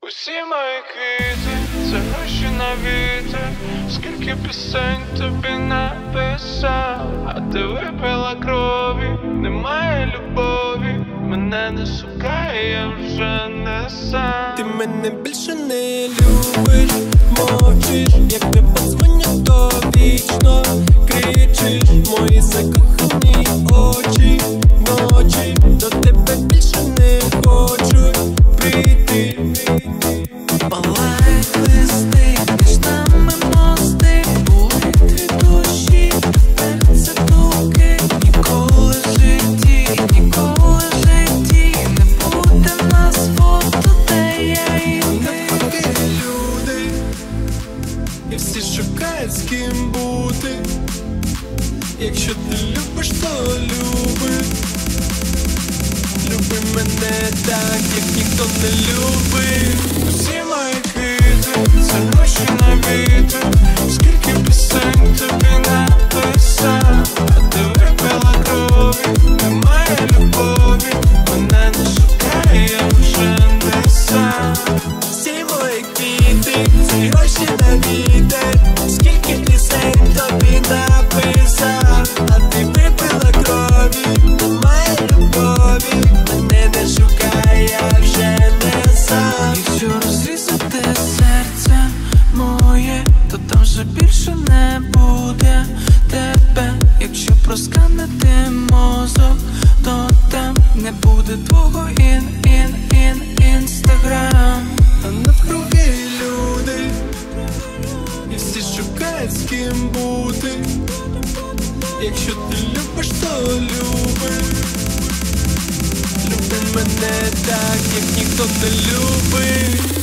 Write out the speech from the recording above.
Усі мої квіти – це гроші на вітер. Скільки пісень тобі написав, а ти випила крові, немає любові. Мене не шукає, я вже не сам. Ти мене більше не любиш, мовчиш, як не подзвоню, то вічно кричиш. Мої закохані очі, ночі, до тебе більше не хочу прийти. Палають листи, між нами мости, були дві душі, тепер це туки. Ніколи в житті не буде нас фото, де я і ти. Навкруги люди, і всі шукають з ким бути. Якщо ти любиш, то люби. Люби мене так, як ніхто не любить. Усі мої квіти – це гроші на вітер. Скільки пісень тобі написав, а ти випила крові, немає любові. Мене не шукає, я вже не сам. Всі мої квіти – це гроші на вітер. Скільки пісень тобі написав, а ти випила крові, немає любові. Мене не шукає, я вже не сам. Якщо розрізати серце моє, то там вже більше не буде тебе. Якщо просканити мозок, то там не буде твого інстаграм. А навкруги люди, і всі шукають з ким бути. Якщо ти любиш, то люби. Люби мене так, як ніхто не любить.